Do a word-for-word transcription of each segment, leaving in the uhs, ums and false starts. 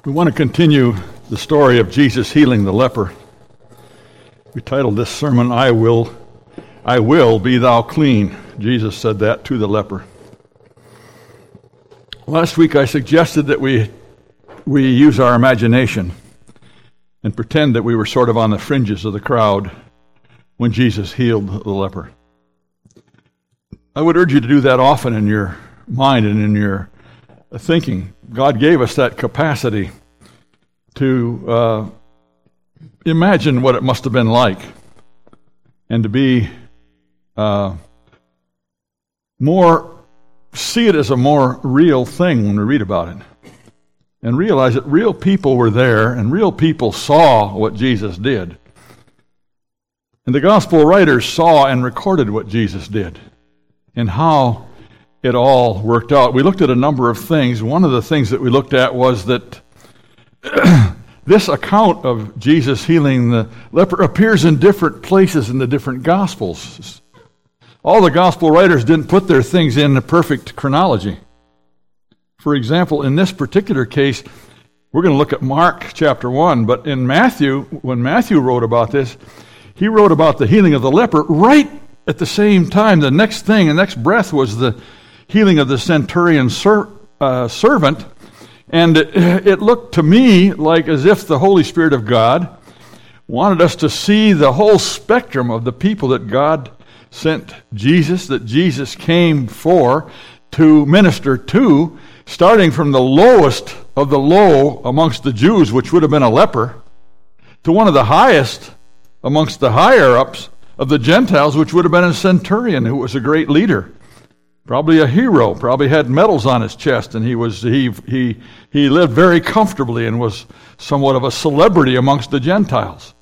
We want to continue the story of Jesus healing the leper. We titled this sermon, I will, I will be thou clean. Jesus said that to the leper. Last week I suggested that we we use our imagination and pretend that we were sort of on the fringes of the crowd when Jesus healed the leper. I would urge you to do that often in your mind and in your thinking. God gave us that capacity to uh, imagine what it must have been like and to be uh, more, see it as a more real thing when we read about it and realize that real people were there and real people saw what Jesus did. And the gospel writers saw and recorded what Jesus did and how it all worked out. We looked at a number of things. One of the things that we looked at was that this account of Jesus healing the leper appears in different places in the different Gospels. All the Gospel writers didn't put their things in the perfect chronology. For example, in this particular case, we're going to look at Mark chapter one, but in Matthew, when Matthew wrote about this, he wrote about the healing of the leper right at the same time. The next thing, the next breath was the healing of the centurion ser- uh, servant. And it, it looked to me like as if the Holy Spirit of God wanted us to see the whole spectrum of the people that God sent Jesus, that Jesus came for, to minister to, starting from the lowest of the low amongst the Jews, which would have been a leper, to one of the highest amongst the higher-ups of the Gentiles, which would have been a centurion who was a great leader. Probably a hero, probably had medals on his chest, and he was he he he lived very comfortably and was somewhat of a celebrity amongst the Gentiles.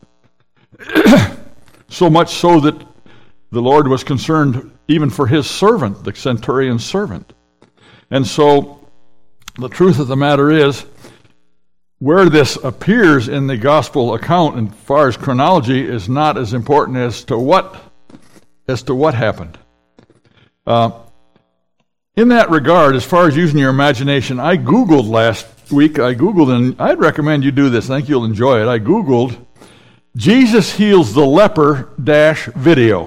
So much so that the Lord was concerned even for his servant, the centurion's servant. And so the truth of the matter is, where this appears in the gospel account, as far as chronology, is not as important as to what as to what happened. Uh, In that regard, as far as using your imagination, I Googled last week, I Googled, and I'd recommend you do this. I think you'll enjoy it. I Googled, Jesus heals the leper dash video.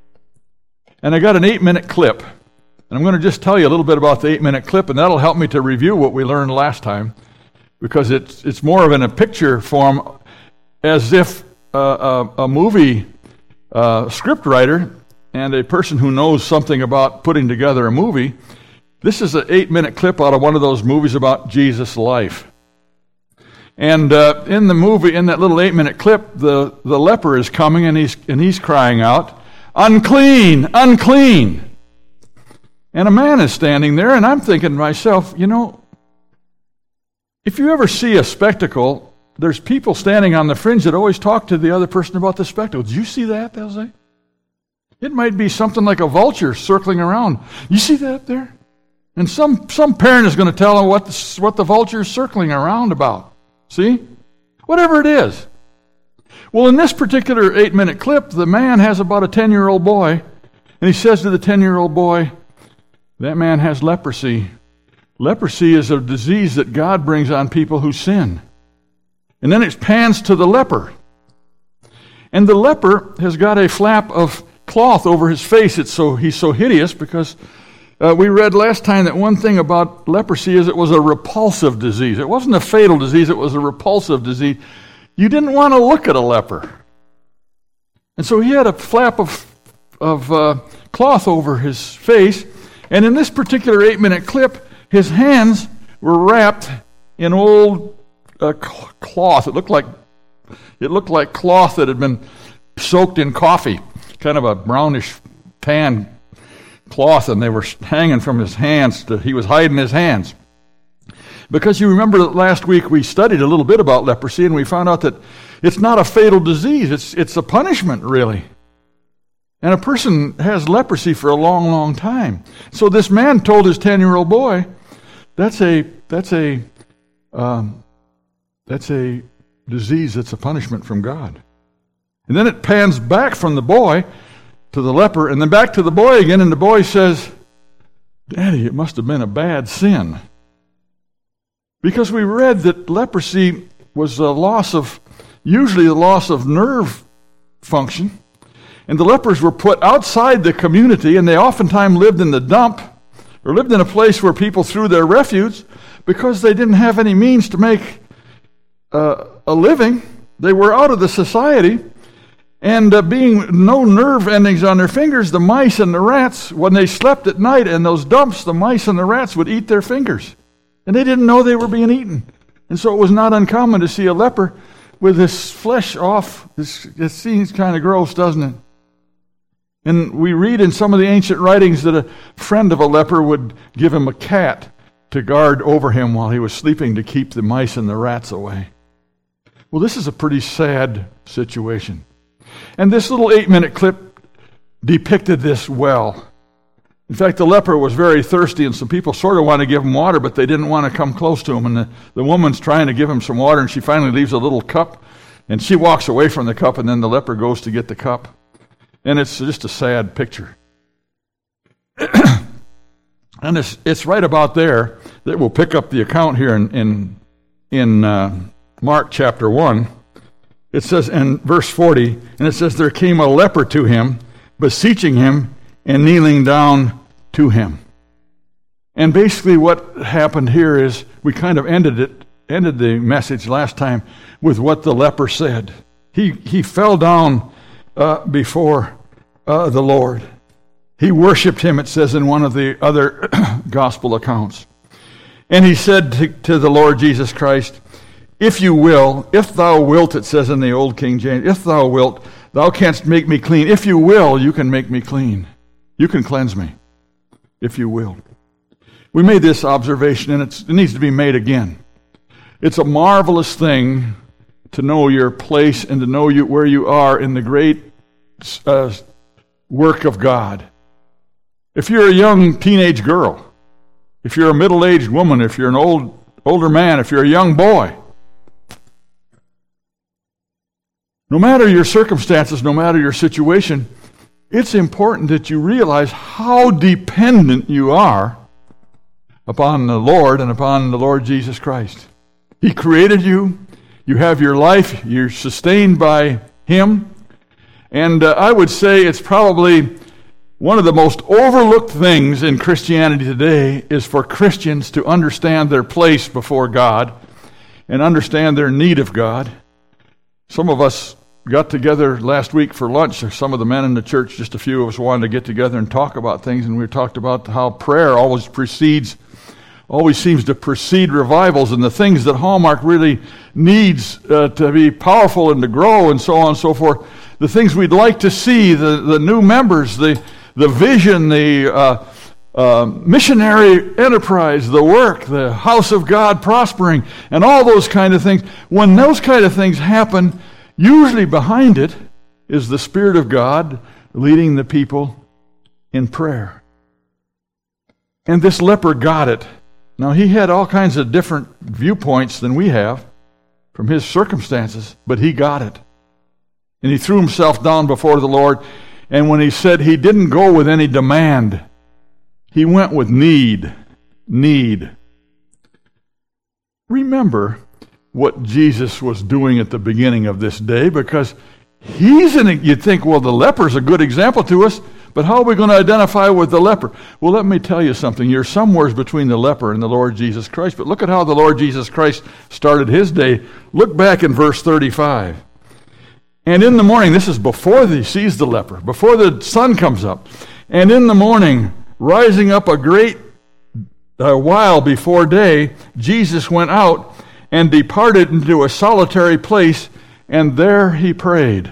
And I got an eight-minute clip. And I'm going to just tell you a little bit about the eight-minute clip, and that'll help me to review what we learned last time, because it's it's more of in a picture form, as if uh, a, a movie uh, script writer and a person who knows something about putting together a movie. This is an eight-minute clip out of one of those movies about Jesus' life. And uh, in the movie, in that little eight-minute clip, the, the leper is coming and he's and he's crying out, "Unclean, unclean!" And a man is standing there, and I'm thinking to myself, you know, if you ever see a spectacle, there's people standing on the fringe that always talk to the other person about the spectacle. Did you see that, they'll say? It might be something like a vulture circling around. You see that there? And some, some parent is going to tell them what the, what the vulture is circling around about. See? Whatever it is. Well, in this particular eight-minute clip, the man has about a ten-year-old boy, and he says to the ten-year-old boy, that man has leprosy. Leprosy is a disease that God brings on people who sin. And then it pans to the leper. And the leper has got a flap of cloth over his face. It's so he's so hideous because uh, we read last time that one thing about leprosy is it was a repulsive disease. It wasn't a fatal disease, it was a repulsive disease. You didn't want to look at a leper. And so he had a flap of, of uh, cloth over his face, and in this particular eight-minute clip, his hands were wrapped in old uh, cloth. It looked like it looked like cloth that had been soaked in coffee. Kind of a brownish tan cloth, and they were hanging from his hands. To, he was hiding his hands. Because you remember that last week we studied a little bit about leprosy, and we found out that it's not a fatal disease. It's it's a punishment, really. And a person has leprosy for a long, long time. So this man told his ten-year-old boy, that's a that's a um, that's a disease that's a punishment from God. And then it pans back from the boy to the leper, and then back to the boy again, and the boy says, "Daddy, it must have been a bad sin." Because we read that leprosy was a loss of, usually the loss of nerve function. And the lepers were put outside the community, and they oftentimes lived in the dump or lived in a place where people threw their refuse because they didn't have any means to make uh, a living. They were out of the society. And uh, being no nerve endings on their fingers, the mice and the rats, when they slept at night in those dumps, the mice and the rats would eat their fingers. And they didn't know they were being eaten. And so it was not uncommon to see a leper with his flesh off. This, it seems kind of gross, doesn't it? And we read in some of the ancient writings that a friend of a leper would give him a cat to guard over him while he was sleeping to keep the mice and the rats away. Well, this is a pretty sad situation. And this little eight-minute clip depicted this well. In fact, the leper was very thirsty, and some people sort of want to give him water, but they didn't want to come close to him. And the, the woman's trying to give him some water, and she finally leaves a little cup, and she walks away from the cup, and then the leper goes to get the cup. And it's just a sad picture. And it's, it's right about there that we'll pick up the account here in, in, in uh, Mark chapter one. It says in verse forty, and it says, there came a leper to him, beseeching him and kneeling down to him. And basically what happened here is we kind of ended it, ended the message last time with what the leper said. He he fell down uh, before uh, the Lord. He worshiped him, it says in one of the other gospel accounts. And he said to, to the Lord Jesus Christ, if you will, if thou wilt, it says in the old King James, if thou wilt, thou canst make me clean. If you will, you can make me clean. You can cleanse me, if you will. We made this observation, and it's, it needs to be made again. It's a marvelous thing to know your place and to know you, where you are in the great uh, work of God. If you're a young teenage girl, if you're a middle-aged woman, if you're an old older man, if you're a young boy, no matter your circumstances, no matter your situation, it's important that you realize how dependent you are upon the Lord and upon the Lord Jesus Christ. He created you. You have your life. You're sustained by Him. And uh, I would say it's probably one of the most overlooked things in Christianity today is for Christians to understand their place before God and understand their need of God. Some of us got together last week for lunch. Some of the men in the church, just a few of us, wanted to get together and talk about things, and we talked about how prayer always precedes, always seems to precede revivals, and the things that Hallmark really needs uh, to be powerful and to grow and so on and so forth. The things we'd like to see, the, the new members, the, the vision, the uh, uh, missionary enterprise, the work, the house of God prospering, and all those kind of things. When those kind of things happen, usually behind it is the Spirit of God leading the people in prayer. And this leper got it. Now, he had all kinds of different viewpoints than we have from his circumstances, but he got it. And he threw himself down before the Lord. And when he said he didn't go with any demand, he went with need. Need. Remember what Jesus was doing at the beginning of this day, because he's in it. You'd think, well, the leper's a good example to us, but how are we going to identify with the leper? Well, let me tell you something. You're somewhere between the leper and the Lord Jesus Christ, but look at how the Lord Jesus Christ started his day. Look back in verse thirty-five. And in the morning, this is before he sees the leper, before the sun comes up, and in the morning, rising up a great uh, while before day, Jesus went out and departed into a solitary place, and there he prayed.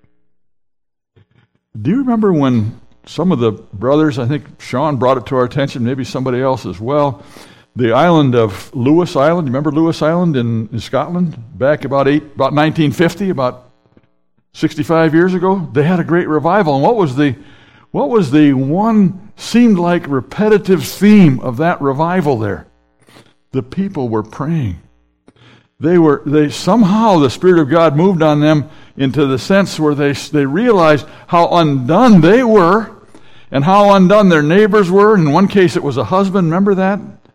Do you remember when some of the brothers, I think Sean brought it to our attention, maybe somebody else as well, the island of Lewis Island? You remember Lewis Island in, in Scotland? Back about eight, about nineteen fifty, about sixty-five years ago, they had a great revival. And what was the what was the one seemed like repetitive theme of that revival there? The people were praying. They were they somehow the Spirit of God moved on them into the sense where they they realized how undone they were and how undone their neighbors were. In one case it was a husband, remember that?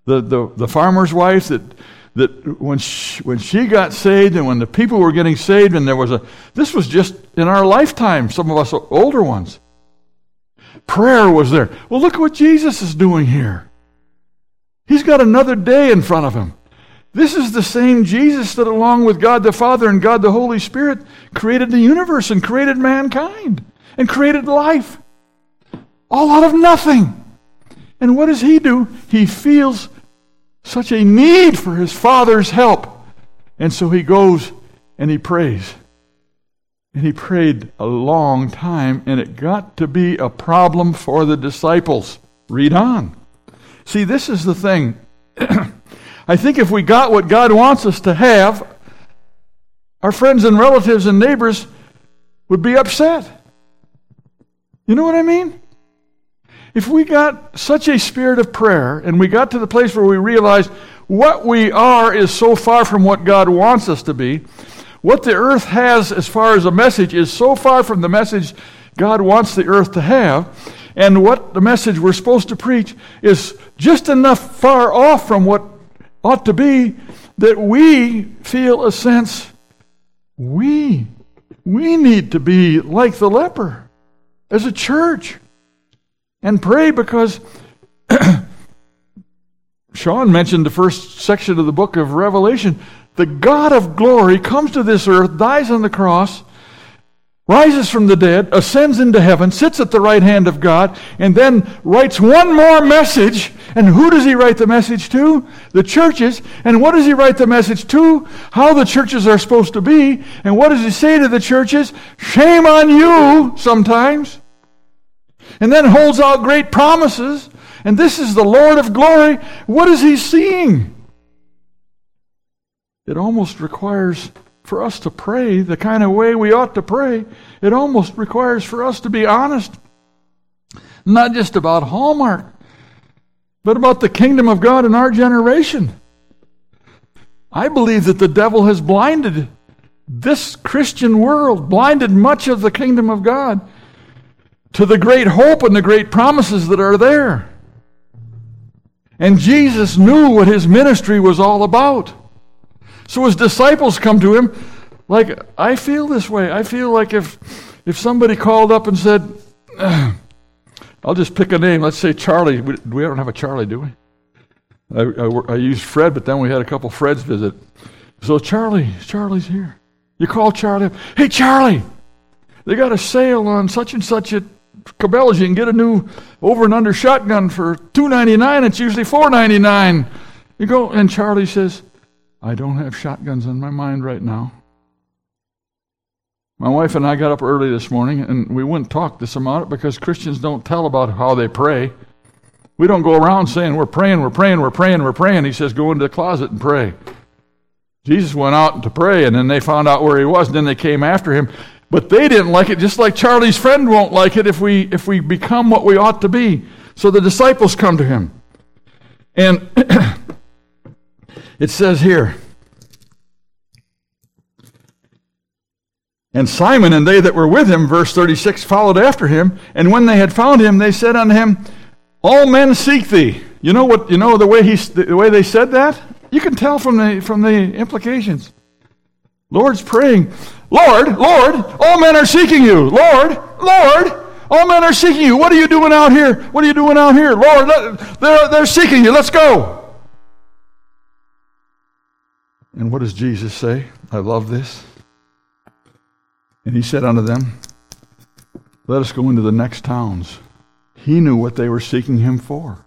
The, the, the farmer's wife that that when she, when she got saved and when the people were getting saved, and there was a, this was just in our lifetime, some of us older ones. Prayer was there. Well, look what Jesus is doing here. He's got another day in front of him. This is the same Jesus that along with God the Father and God the Holy Spirit created the universe and created mankind and created life. All out of nothing. And what does he do? He feels such a need for his Father's help. And so he goes and he prays. And he prayed a long time, and it got to be a problem for the disciples. Read on. See, this is the thing. I think if we got what God wants us to have, our friends and relatives and neighbors would be upset. You know what I mean? If we got such a spirit of prayer, and we got to the place where we realized what we are is so far from what God wants us to be, what the earth has as far as a message is so far from the message God wants the earth to have, and what the message we're supposed to preach is just enough far off from what ought to be that we feel a sense we, we need to be like the leper as a church. And pray, because Sean mentioned the first section of the book of Revelation. The God of glory comes to this earth, dies on the cross, rises from the dead, ascends into heaven, sits at the right hand of God, and then writes one more message. And who does he write the message to? The churches. And what does he write the message to? How the churches are supposed to be. And what does he say to the churches? Shame on you, sometimes. And then holds out great promises. And this is the Lord of glory. What is he seeing? It almost requires for us to pray the kind of way we ought to pray. It almost requires for us to be honest. Not just about Hallmark, but about the kingdom of God in our generation. I believe that the devil has blinded this Christian world, blinded much of the kingdom of God to the great hope and the great promises that are there. And Jesus knew what his ministry was all about. So his disciples come to him like, I feel this way. I feel like if if somebody called up and said, I'll just pick a name. Let's say Charlie. We, we don't have a Charlie, do we? I, I, I used Fred, but then we had a couple Freds visit. So Charlie, Charlie's here. You call Charlie up. Hey, Charlie, they got a sale on such and such at Cabela's. You can get a new over and under shotgun for two ninety-nine. It's usually four ninety-nine. You go, and Charlie says, I don't have shotguns on my mind right now. My wife and I got up early this morning, and we wouldn't talk this about it because Christians don't tell about how they pray. We don't go around saying, we're praying, we're praying, we're praying, we're praying. He says, go into the closet and pray. Jesus went out to pray, and then they found out where he was, and then they came after him. But they didn't like it, just like Charlie's friend won't like it if we if we become what we ought to be. So the disciples come to him. And it says here, and Simon and they that were with him, verse thirty-six, followed after him. And when they had found him, they said unto him, all men seek thee. You know what? You know the way he, the way they said that? You can tell from the from the implications. Lord's praying, Lord, Lord, all men are seeking you. Lord, Lord, all men are seeking you. What are you doing out here? What are you doing out here? Lord, let, they're, they're seeking you. Let's go. And what does Jesus say? I love this. And he said unto them, let us go into the next towns. He knew what they were seeking him for.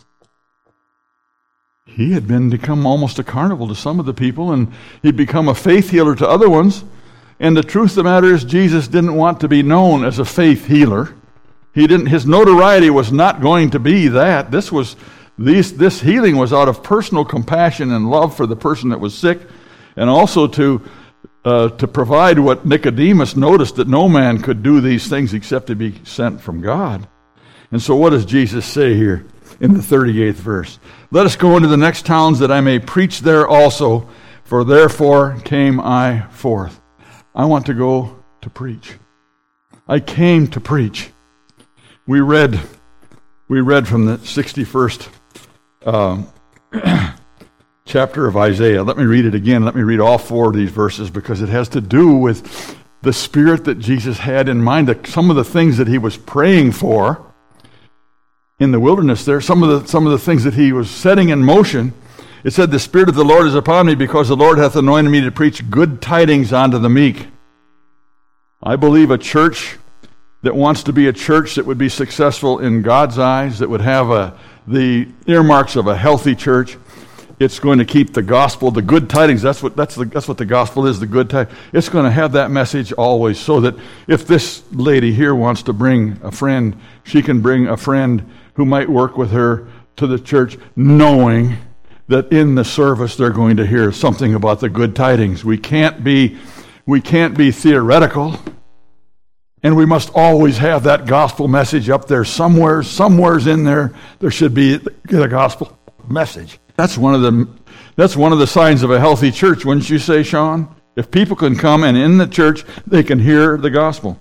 He had been become almost a carnival to some of the people, and he'd become a faith healer to other ones. And the truth of the matter is, Jesus didn't want to be known as a faith healer. He didn't. His notoriety was not going to be that. This was these, this healing was out of personal compassion and love for the person that was sick, and also to uh, to provide what Nicodemus noticed, that no man could do these things except to be sent from God. And so, what does Jesus say here in the thirty-eighth verse? Let us go into the next towns that I may preach there also, for therefore came I forth. I want to go to preach. I came to preach. We read, we read from the sixty-first uh, chapter of Isaiah. Let me read it again. Let me read all four of these verses because it has to do with the spirit that Jesus had in mind, some of the things that he was praying for in the wilderness there, some of the some of the things that he was setting in motion. It said, "The Spirit of the Lord is upon me, because the Lord hath anointed me to preach good tidings unto the meek." I believe a church that wants to be a church that would be successful in God's eyes, that would have a, the earmarks of a healthy church, it's going to keep the gospel, the good tidings. That's what that's the, that's what the gospel is, the good tidings. It's going to have that message always, so that if this lady here wants to bring a friend, she can bring a friend who might work with her to the church, knowing that in the service they're going to hear something about the good tidings. We can't be, we can't be theoretical, and we must always have that gospel message up there somewhere. Somewhere's in there, there should be the gospel message. That's one of the that's one of the signs of a healthy church, wouldn't you say, Sean? If people can come and in the church they can hear the gospel.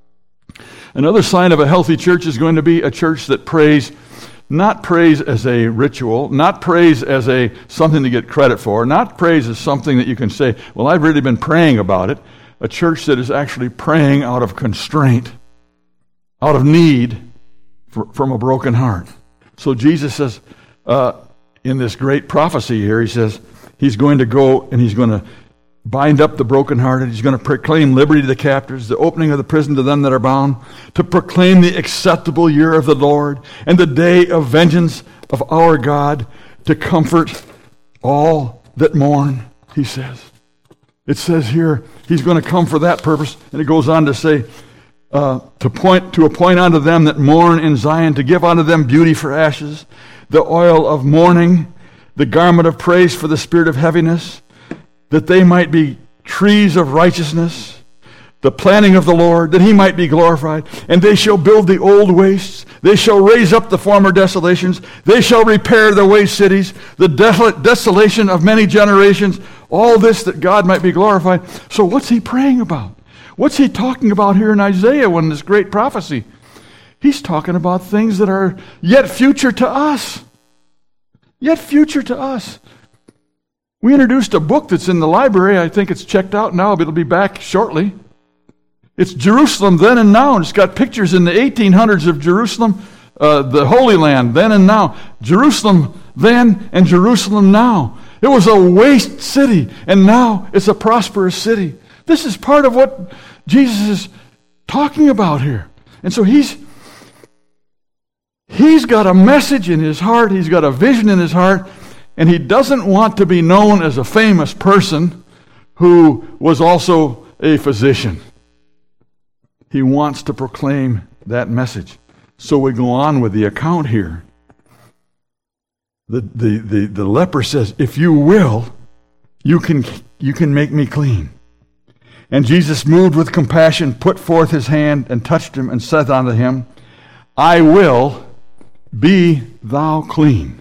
Another sign of a healthy church is going to be a church that prays, not prays as a ritual, not prays as a something to get credit for, not prays as something that you can say, well, I've really been praying about it. A church that is actually praying out of constraint, out of need for, from a broken heart. So Jesus says, uh, in this great prophecy here, he says he's going to go and he's going to bind up the brokenhearted. He's going to proclaim liberty to the captives, the opening of the prison to them that are bound, to proclaim the acceptable year of the Lord and the day of vengeance of our God, to comfort all that mourn, he says. It says here he's going to come for that purpose, and it goes on to say, uh, to point to appoint unto them that mourn in Zion, to give unto them beauty for ashes, the oil of mourning, the garment of praise for the spirit of heaviness, that they might be trees of righteousness, the planting of the Lord, that he might be glorified. And they shall build the old wastes, they shall raise up the former desolations, they shall repair the waste cities, the desolate desolation of many generations, all this that God might be glorified. So what's he praying about? What's he talking about here in Isaiah when this great prophecy? He's talking about things that are yet future to us. Yet future to us. We introduced a book that's in the library. I think it's checked out now, but it'll be back shortly. It's Jerusalem Then and Now, and it's got pictures in the eighteen hundreds of Jerusalem, uh, the Holy Land, then and now. Jerusalem then and Jerusalem now. It was a waste city, and now it's a prosperous city. This is part of what Jesus is talking about here. And so he's he's got a message in his heart, he's got a vision in his heart, and he doesn't want to be known as a famous person who was also a physician. He wants to proclaim that message. So we go on with the account here. The, the, the, the leper says, if you will, you can, you can make me clean. And Jesus, moved with compassion, put forth his hand and touched him and said unto him, I will, be thou clean.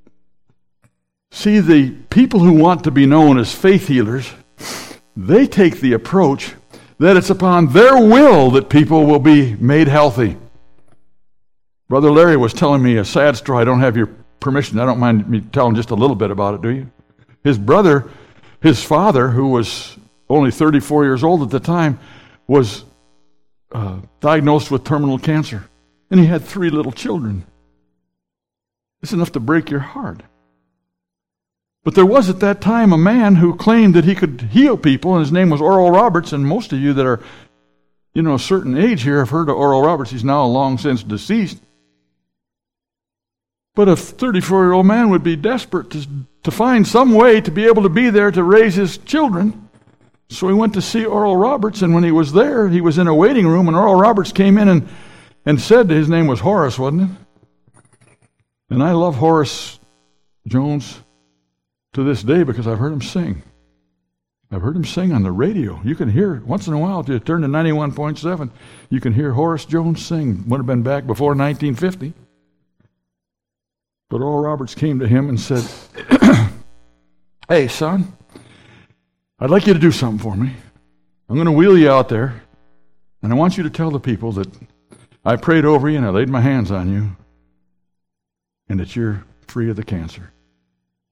See, the people who want to be known as faith healers, they take the approach that it's upon their will that people will be made healthy. Brother Larry was telling me a sad story. I don't have your permission. I don't mind me telling just a little bit about it, do you? His brother, his father, who was only thirty-four years old at the time, was uh, diagnosed with terminal cancer. And he had three little children. It's enough to break your heart. But there was at that time a man who claimed that he could heal people, and his name was Oral Roberts, and most of you that are, you know, a certain age here have heard of Oral Roberts. He's now long since deceased. But a thirty-four-year-old man would be desperate to, to find some way to be able to be there to raise his children. So he went to see Oral Roberts, and when he was there, he was in a waiting room, and Oral Roberts came in and, and said, his name was Horace, wasn't it? And I love Horace Jones to this day because I've heard him sing. I've heard him sing on the radio. You can hear, once in a while, if you turn to ninety-one point seven, you can hear Horace Jones sing. Would have been back before nineteen fifty. But Oral Roberts came to him and said, hey, son, I'd like you to do something for me. I'm going to wheel you out there, and I want you to tell the people that I prayed over you and I laid my hands on you, and that you're free of the cancer.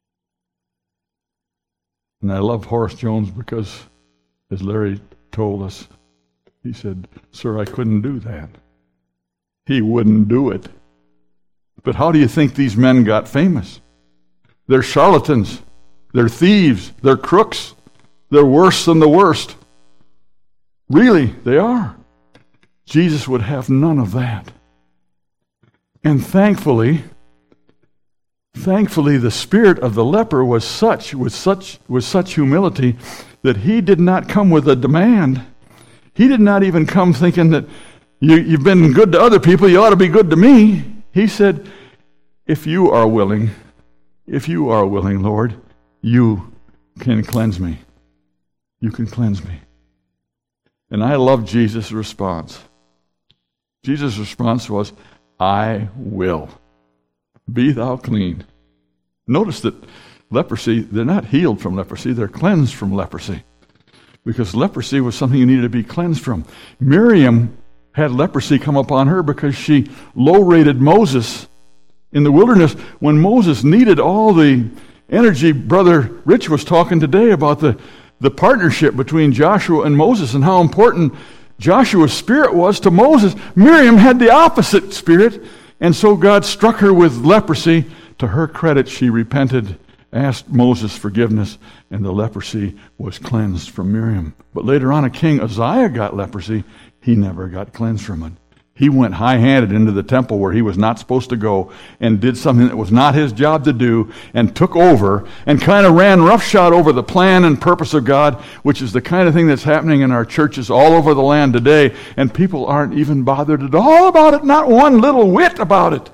And I love Horace Jones because, as Larry told us, he said, "Sir, I couldn't do that." He wouldn't do it. But how do you think these men got famous? They're charlatans. They're thieves. They're crooks. They're worse than the worst. Really, they are. Jesus would have none of that. And thankfully, thankfully, the spirit of the leper was such, with such, with such humility that he did not come with a demand. He did not even come thinking that you, you've been good to other people, you ought to be good to me. He said, if you are willing, if you are willing, Lord, you can cleanse me. You can cleanse me. And I love Jesus' response. Jesus' response was, I will. Be thou clean. Notice that leprosy, they're not healed from leprosy, they're cleansed from leprosy. Because leprosy was something you needed to be cleansed from. Miriam had leprosy come upon her because she low-rated Moses in the wilderness when Moses needed all the energy. Brother Rich was talking today about the, the partnership between Joshua and Moses and how important Joshua's spirit was to Moses. Miriam had the opposite spirit, and so God struck her with leprosy. To her credit, she repented, asked Moses forgiveness, and the leprosy was cleansed from Miriam. But later on, a king, Uzziah, got leprosy. He never got cleansed from it. He went high-handed into the temple where he was not supposed to go and did something that was not his job to do and took over and kind of ran roughshod over the plan and purpose of God, which is the kind of thing that's happening in our churches all over the land today, and people aren't even bothered at all about it, not one little whit about it.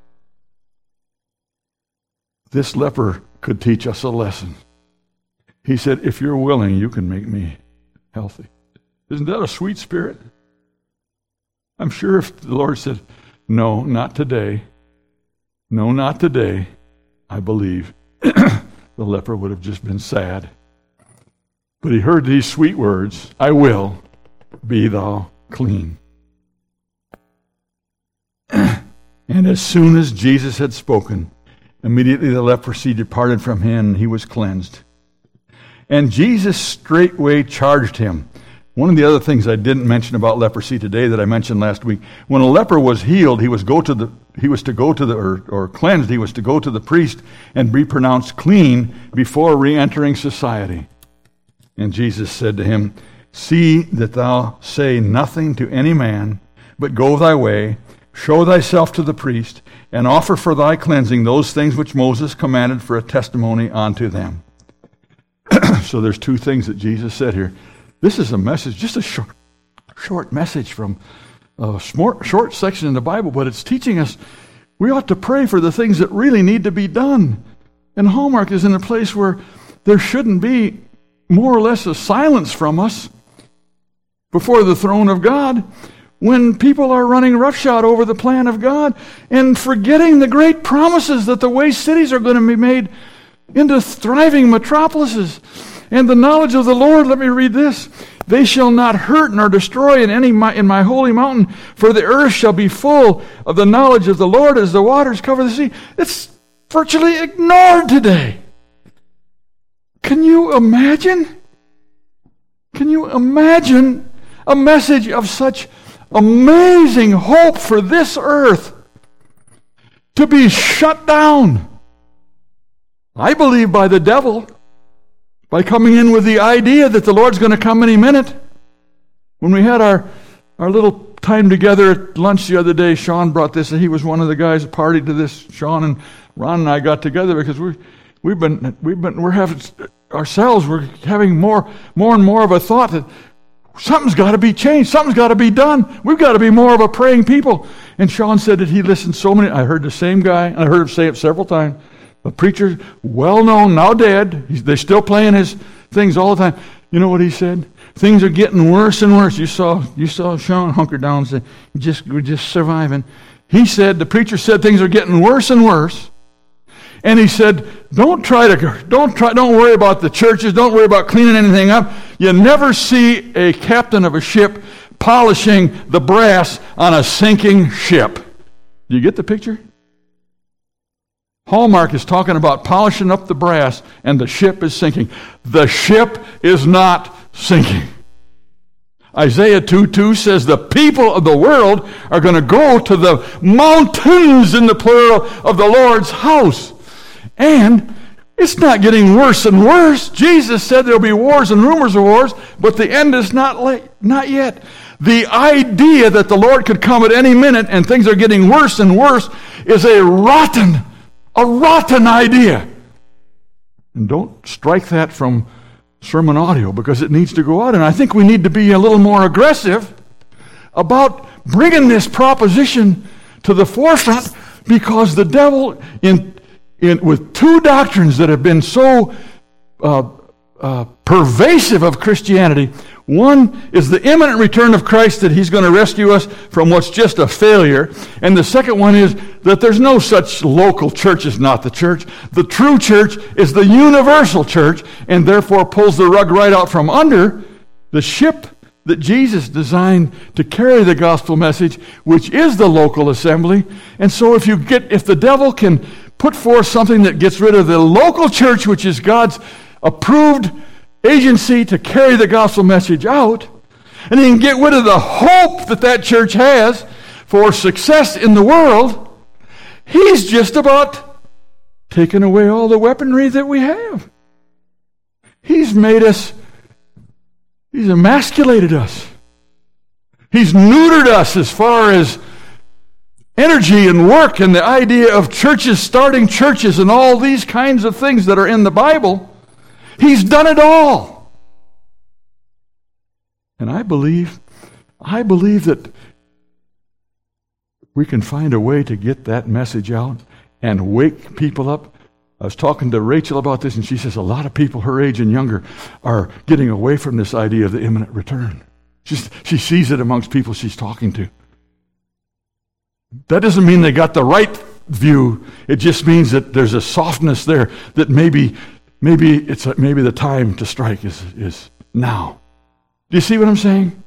This leper could teach us a lesson. He said, if you're willing, you can make me healthy. Isn't that a sweet spirit? I'm sure if the Lord said, no, not today, no, not today, I believe the leper would have just been sad. But he heard these sweet words, I will, be thou clean. And as soon as Jesus had spoken, immediately the leprosy departed from him, and he was cleansed. And Jesus straightway charged him. One of the other things I didn't mention about leprosy today that I mentioned last week, when a leper was healed, he was go to the he was to go to the or, or cleansed, he was to go to the priest and be pronounced clean before re-entering society. And Jesus said to him, see that thou say nothing to any man, but go thy way, show thyself to the priest, and offer for thy cleansing those things which Moses commanded for a testimony unto them. So there's two things that Jesus said here. This is a message, just a short, short message from a short, short section in the Bible, but it's teaching us we ought to pray for the things that really need to be done. And Hallmark is in a place where there shouldn't be more or less a silence from us before the throne of God when people are running roughshod over the plan of God and forgetting the great promises that the waste cities are going to be made into thriving metropolises. And the knowledge of the Lord, let me read this. They shall not hurt nor destroy in any in my holy mountain, for the earth shall be full of the knowledge of the Lord as the waters cover the sea. It's virtually ignored today. Can you imagine? Can you imagine a message of such amazing hope for this earth to be shut down? I believe by the devil, by coming in with the idea that the Lord's going to come any minute. When we had our, our little time together at lunch the other day, Sean brought this, and he was one of the guys that partied to this. Sean and Ron and I got together because we we've been we've been we're having ourselves we're having more more and more of a thought that something's got to be changed, something's got to be done. We've got to be more of a praying people. And Sean said that he listened so many. I heard the same guy, and I heard him say it several times. A preacher, well known, now dead. He's, they're still playing his things all the time. You know what he said? Things are getting worse and worse. You saw, you saw Sean hunker down and say, "Just, we're just surviving." He said, the preacher said, things are getting worse and worse. And he said, "Don't try to, don't try, don't worry about the churches. Don't worry about cleaning anything up. You never see a captain of a ship polishing the brass on a sinking ship." Do you get the picture? Hallmark is talking about polishing up the brass, and the ship is sinking. The ship is not sinking. Isaiah two two says the people of the world are going to go to the mountains, in the plural, of the Lord's house. And it's not getting worse and worse. Jesus said there'll be wars and rumors of wars, but the end is not late, not yet. The idea that the Lord could come at any minute and things are getting worse and worse is a rotten, a rotten idea. And don't strike that from sermon audio, because it needs to go out. And I think we need to be a little more aggressive about bringing this proposition to the forefront, because the devil, in, in with two doctrines that have been so uh, uh, pervasive of Christianity, one is the imminent return of Christ, that he's going to rescue us from what's just a failure. And the second one is that there's no such local church as not the church. The true church is the universal church, and therefore pulls the rug right out from under the ship that Jesus designed to carry the gospel message, which is the local assembly. And so if you get, if the devil can put forth something that gets rid of the local church, which is God's approved agency to carry the gospel message out, and he can get rid of the hope that that church has for success in the world, he's just about taken away all the weaponry that we have. He's made us, he's emasculated us. He's neutered us as far as energy and work, and the idea of churches starting churches and all these kinds of things that are in the Bible. He's done it all. And I believe, I believe that we can find a way to get that message out and wake people up. I was talking to Rachel about this, and she says a lot of people her age and younger are getting away from this idea of the imminent return. She's, she sees it amongst people she's talking to. That doesn't mean they got the right view. It just means that there's a softness there that maybe maybe it's a, maybe the time to strike is is now. Do you see what I'm saying?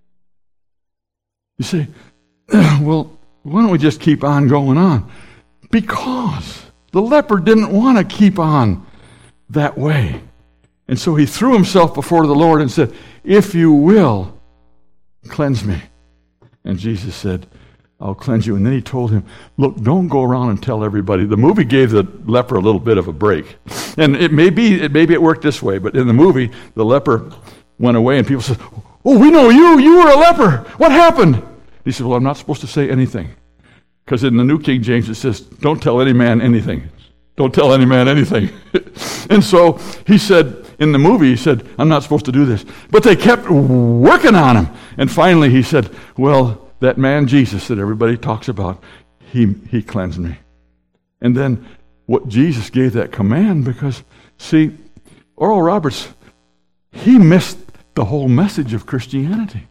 You say, well, why don't we just keep on going on? Because the leper didn't want to keep on that way. And so he threw himself before the Lord and said, if you will, cleanse me. And Jesus said, I'll cleanse you. And then he told him, look, don't go around and tell everybody. The movie gave the leper a little bit of a break. And it may be, it maybe it worked this way, but in the movie, the leper went away and people said, oh, we know you. You were a leper. What happened? He said, well, I'm not supposed to say anything. Because in the New King James it says, don't tell any man anything. Don't tell any man anything. And so he said, in the movie, he said, I'm not supposed to do this. But they kept working on him. And finally he said, well, that man Jesus that everybody talks about, he, he cleansed me. And then what Jesus gave that command, because, see, Oral Roberts, he missed the whole message of Christianity.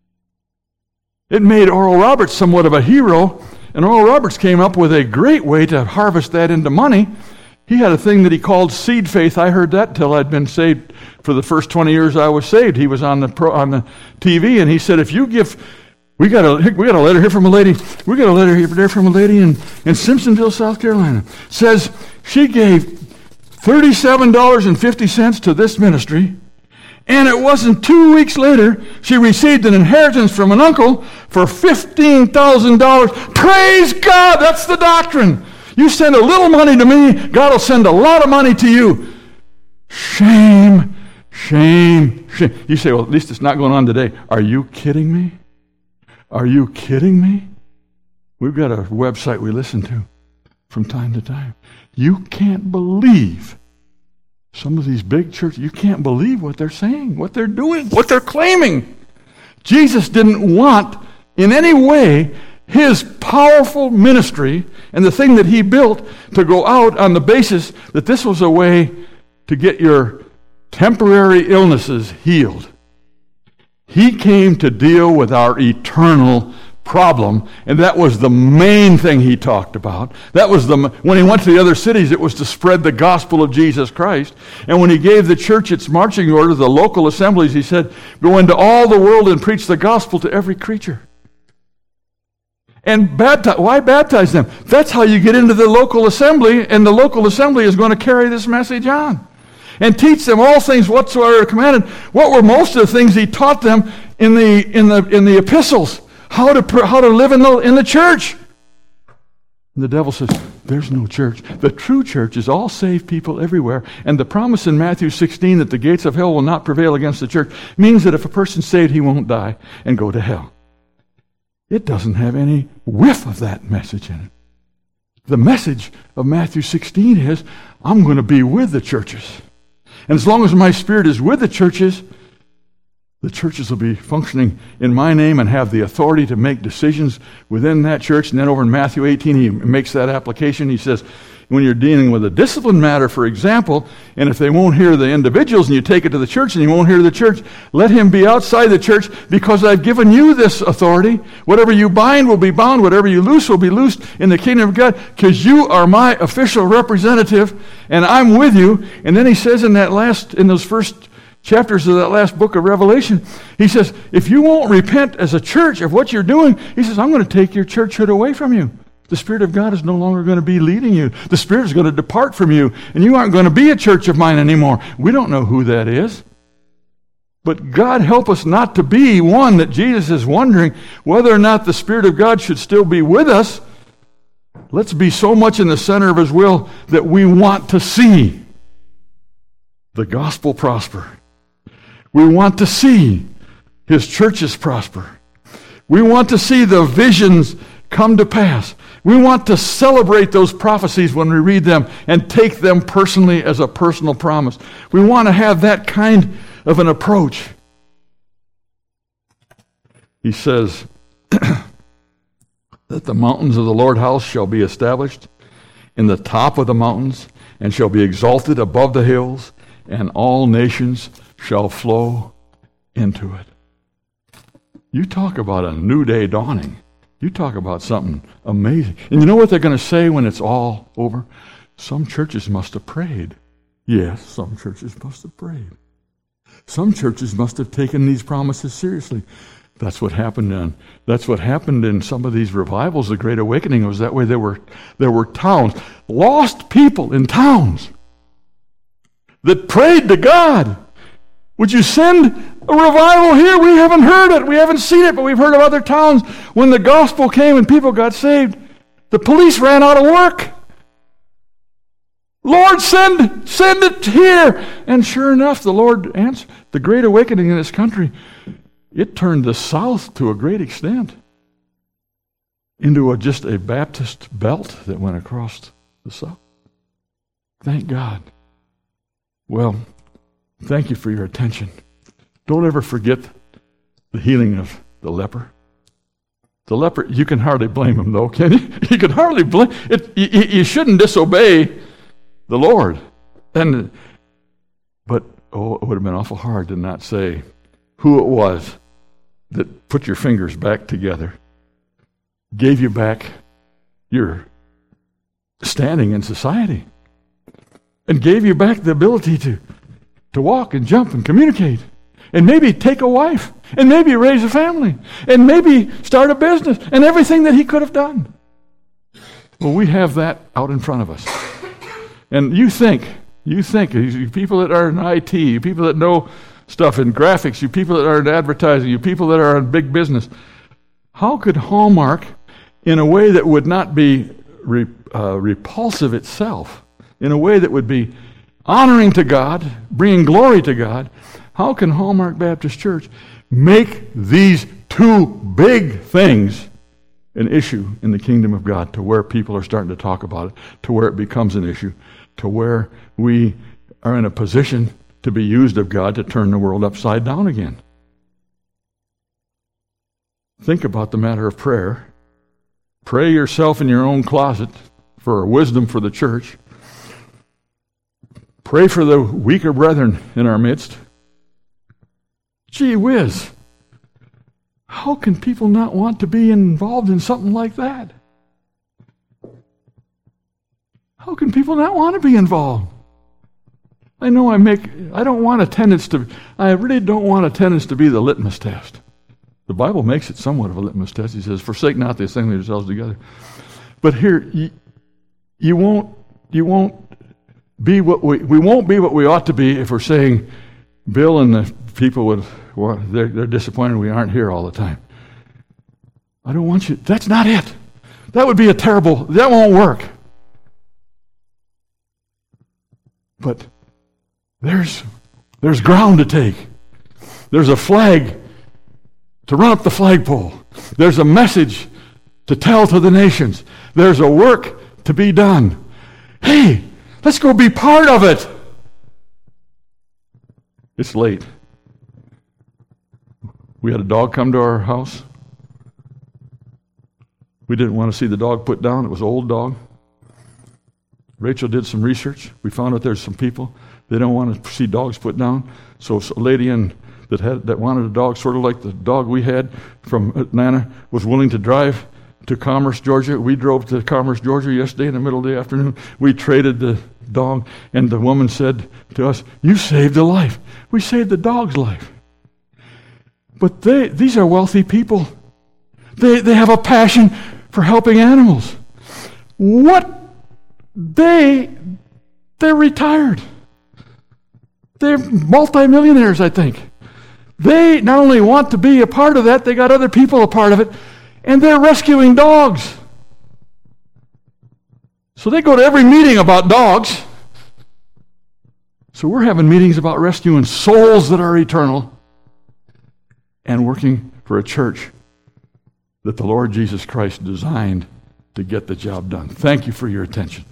It made Oral Roberts somewhat of a hero, and Oral Roberts came up with a great way to harvest that into money. He had a thing that he called seed faith. I heard that till I'd been saved for the first twenty years I was saved. He was on the pro, on the T V, and he said, if you give, we got a we got a letter here from a lady, we got a letter here there from a lady in, in Simpsonville, South Carolina. Says she gave thirty-seven dollars and fifty cents to this ministry, and it wasn't two weeks later she received an inheritance from an uncle for fifteen thousand dollars. Praise God! That's the doctrine. You send a little money to me, God will send a lot of money to you. Shame, shame, shame. You say, well, at least it's not going on today. Are you kidding me? Are you kidding me? We've got a website we listen to from time to time. You can't believe some of these big churches, you can't believe what they're saying, what they're doing, what they're claiming. Jesus didn't want in any way his powerful ministry and the thing that he built to go out on the basis that this was a way to get your temporary illnesses healed. He came to deal with our eternal problem, and that was the main thing he talked about. That was the when he went to the other cities, it was to spread the gospel of Jesus Christ. And when he gave the church its marching order, the local assemblies, he said, go into all the world and preach the gospel to every creature. And baptize. Why baptize them? That's how you get into the local assembly, and the local assembly is going to carry this message on. And teach them all things whatsoever are commanded. What were most of the things he taught them in the in the in the epistles? How to how to live in the in the church. And the devil says, there's no church. The true church is all saved people everywhere. And the promise in Matthew sixteen that the gates of hell will not prevail against the church means that if a person's saved, he won't die and go to hell. It doesn't have any whiff of that message in it. The message of Matthew sixteen is, I'm going to be with the churches. And as long as my Spirit is with the churches, the churches will be functioning in my name and have the authority to make decisions within that church. And then over in Matthew eighteen, he makes that application. He says, when you're dealing with a discipline matter, for example, and if they won't hear the individuals and you take it to the church and you won't hear the church, let him be outside the church because I've given you this authority. Whatever you bind will be bound. Whatever you loose will be loosed in the kingdom of God because you are my official representative and I'm with you. And then he says in that last, in those first chapters of that last book of Revelation, he says, if you won't repent as a church of what you're doing, he says, I'm going to take your churchhood away from you. The Spirit of God is no longer going to be leading you. The Spirit is going to depart from you, and you aren't going to be a church of mine anymore. We don't know who that is. But God help us not to be one that Jesus is wondering whether or not the Spirit of God should still be with us. Let's be so much in the center of His will that we want to see the gospel prosper. We want to see His churches prosper. We want to see the visions come to pass. We want to celebrate those prophecies when we read them and take them personally as a personal promise. We want to have that kind of an approach. He says that the mountains of the Lord's house shall be established in the top of the mountains and shall be exalted above the hills, and all nations shall flow into it. You talk about a new day dawning. You talk about something amazing. And you know what they're going to say when it's all over? Some churches must have prayed. Yes, some churches must have prayed. Some churches must have taken these promises seriously. That's what happened in, that's what happened in some of these revivals. The Great Awakening was that way. There were, there were towns, lost people in towns that prayed to God. Would you send a revival here? We haven't heard it. We haven't seen it, but we've heard of other towns when the gospel came and people got saved. The police ran out of work. Lord, send, send it here. And sure enough, the Lord answered. The Great Awakening in this country, it turned the South to a great extent into a, just a Baptist belt that went across the South. Thank God. Well, thank you for your attention. Don't ever forget the healing of the leper. The leper, you can hardly blame him, though, can you? You can hardly blame it. You, you shouldn't disobey the Lord. And, but, oh, it would have been awful hard to not say who it was that put your fingers back together, gave you back your standing in society, and gave you back the ability to, to walk and jump and communicate, and maybe take a wife, and maybe raise a family, and maybe start a business, and everything that he could have done. Well, we have that out in front of us. And you think, you think, you people that are in I T, you people that know stuff in graphics, you people that are in advertising, you people that are in big business, how could Hallmark, in a way that would not be re, uh, repulsive itself, in a way that would be honoring to God, bringing glory to God, how can Hallmark Baptist Church make these two big things an issue in the kingdom of God, to where people are starting to talk about it, to where it becomes an issue, to where we are in a position to be used of God to turn the world upside down again? Think about the matter of prayer. Pray yourself in your own closet for wisdom for the church. Pray for the weaker brethren in our midst. Gee whiz. How can people not want to be involved in something like that? How can people not want to be involved? I know I make, I don't want attendance to, I really don't want attendance to be the litmus test. The Bible makes it somewhat of a litmus test. He says, forsake not the assembling of yourselves together. But here, you, you won't, you won't be what we, we won't be what we ought to be if we're saying, Bill and the people would, well, they're, they're disappointed we aren't here all the time. I don't want you, that's not it. That would be a terrible, that won't work. But there's, there's ground to take. There's a flag to run up the flagpole. There's a message to tell to the nations. There's a work to be done. Hey, let's go be part of it. It's late. We had a dog come to our house. We didn't want to see the dog put down. It was an old dog. Rachel did some research. We found out there's some people, they don't want to see dogs put down. So a lady in that had that wanted a dog, sort of like the dog we had from Atlanta, was willing to drive to Commerce, Georgia. We drove to Commerce, Georgia yesterday in the middle of the afternoon. We traded the dog, and the woman said to us, you saved a life. We saved the dog's life. But they these are wealthy people. They they have a passion for helping animals. What? They, they're retired. They're multimillionaires, I think. They not only want to be a part of that, they got other people a part of it, and they're rescuing dogs. So they go to every meeting about dogs. So we're having meetings about rescuing souls that are eternal and working for a church that the Lord Jesus Christ designed to get the job done. Thank you for your attention.